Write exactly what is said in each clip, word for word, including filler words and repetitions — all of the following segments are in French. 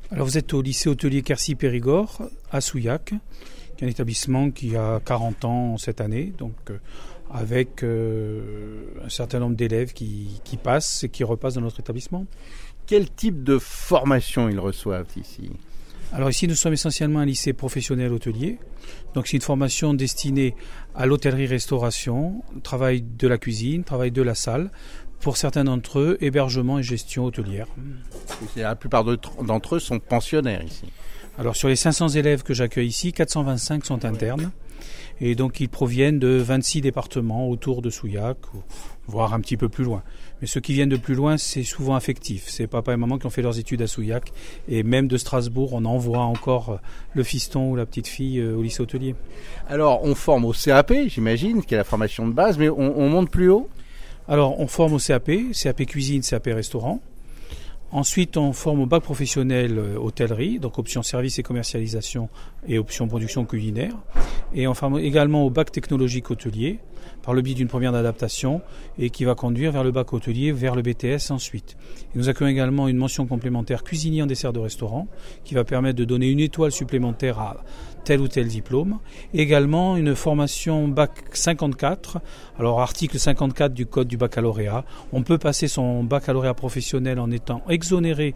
Alors vous êtes au lycée hôtelier Quercy-Périgord à Souillac, qui est un établissement qui a quarante ans cette année, donc euh, avec euh, un certain nombre d'élèves qui, qui passent et qui repassent dans notre établissement. Quel type de formation ils reçoivent ici ? Alors ici, nous sommes essentiellement un lycée professionnel hôtelier. Donc c'est une formation destinée à l'hôtellerie-restauration, travail de la cuisine, travail de la salle. Pour certains d'entre eux, hébergement et gestion hôtelière. La plupart d'entre eux sont pensionnaires ici. Alors sur les cinq cents élèves que j'accueille ici, quatre cent vingt-cinq sont internes. Et donc ils proviennent de vingt-six départements autour de Souillac, voire un petit peu plus loin. Mais ceux qui viennent de plus loin, c'est souvent affectif. C'est papa et maman qui ont fait leurs études à Souillac. Et même de Strasbourg, on envoie encore le fiston ou la petite fille au lycée hôtelier. Alors on forme au C A P, j'imagine, qui est la formation de base, mais on, on monte plus haut ? Alors on forme au C A P, C A P cuisine, C A P restaurant. Ensuite, on forme au bac professionnel euh, hôtellerie, donc option service et commercialisation et option production culinaire. Et on forme également au bac technologique hôtelier, par le biais d'une première adaptation, et qui va conduire vers le bac hôtelier, vers le B T S ensuite. Et nous accueillons également une mention complémentaire cuisinier en dessert de restaurant, qui va permettre de donner une étoile supplémentaire à tel ou tel diplôme. Et également une formation bac cinquante-quatre, alors article cinquante-quatre du code du baccalauréat. On peut passer son baccalauréat professionnel en étant exonéré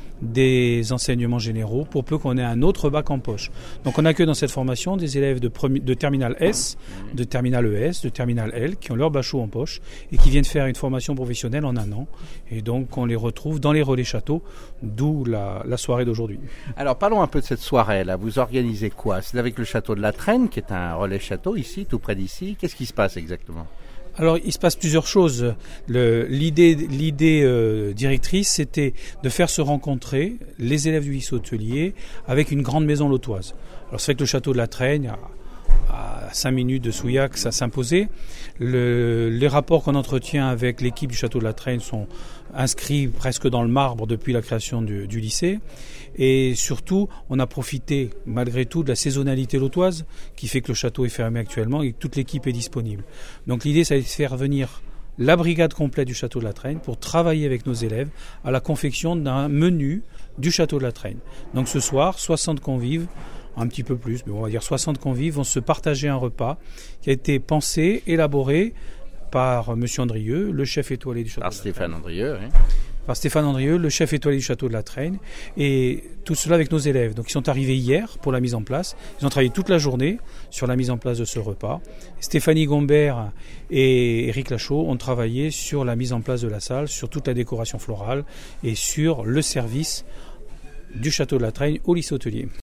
des enseignements généraux pour peu qu'on ait un autre bac en poche. Donc on accueille dans cette formation des élèves de, premi- de terminale S, de terminale E S, de terminale L qui ont leur bachot en poche et qui viennent faire une formation professionnelle en un an. Et donc on les retrouve dans les relais châteaux, d'où la, la soirée d'aujourd'hui. Alors parlons un peu de cette soirée là. Vous organisez quoi ? C'est avec le château de la Traîne qui est un relais château ici, tout près d'ici. Qu'est-ce qui se passe exactement ? Alors, il se passe plusieurs choses. Le, l'idée l'idée euh, directrice, c'était de faire se rencontrer les élèves du lycée hôtelier avec une grande maison lotoise. Alors, c'est vrai que le château de la Traigne, à, à cinq minutes de Souillac, ça s'imposait. Le, les rapports qu'on entretient avec l'équipe du château de la Traigne sont inscrits presque dans le marbre depuis la création du, du lycée. Et surtout, on a profité malgré tout de la saisonnalité lotoise qui fait que le château est fermé actuellement et que toute l'équipe est disponible. Donc l'idée, c'est de faire venir la brigade complète du château de la Traigne pour travailler avec nos élèves à la confection d'un menu du château de la Traigne. Donc ce soir, soixante convives, un petit peu plus, mais on va dire soixante convives, vont se partager un repas qui a été pensé, élaboré par M. Andrieux, le chef étoilé du château par de la Stéphane Traigne. Andrieux, oui. Par Stéphane Andrieux, le chef étoilé du château de la Traigne, et tout cela avec nos élèves. Donc ils sont arrivés hier pour la mise en place. Ils ont travaillé toute la journée sur la mise en place de ce repas. Stéphanie Gombert et Éric Lachaud ont travaillé sur la mise en place de la salle, sur toute la décoration florale et sur le service du château de la Traigne au lycée hôtelier.